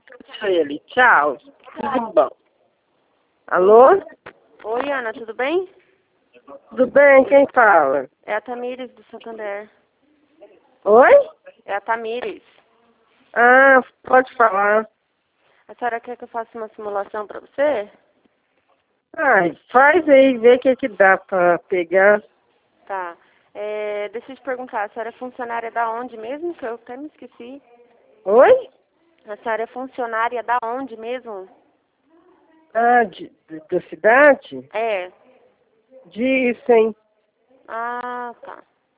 Ele, tchau. Tudo bom. Alô? Oi, Ana, tudo bem? Tudo bem? Quem fala? É a Tamires do Santander. Oi? É a Tamires. Ah, pode falar. A senhora quer que eu faça uma simulação pra você? Ai, faz aí, vê o que dá pra pegar. Tá. Deixa eu te perguntar, a senhora é funcionária da onde mesmo? Que eu até me esqueci. Oi? A senhora é funcionária da onde mesmo? Ah, da cidade? É. Disso, hein? Ah, tá.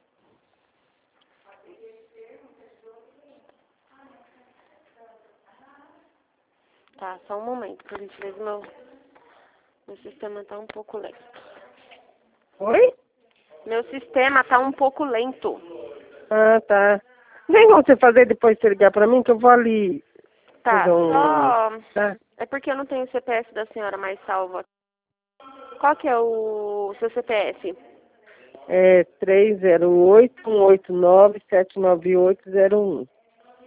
Tá, só um momento, por gentileza, meu sistema tá um pouco lento. Oi? Meu sistema tá um pouco lento. Ah, tá. Nem como você fazer depois de você ligar pra mim, que eu vou ali Tá, fazer um... só... Tá? É porque eu não tenho o CPF da senhora mais salvo. Qual que é o seu CPF? É 308-189-79801.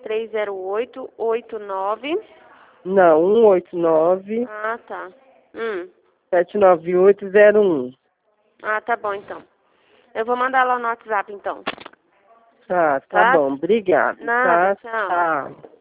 30889. Não, 189 Ah, tá. 79801. Ah, tá bom então. Eu vou mandar lá no WhatsApp então. Tá Tá? bom. Obrigado, Nada, tá? tchau. Tchau.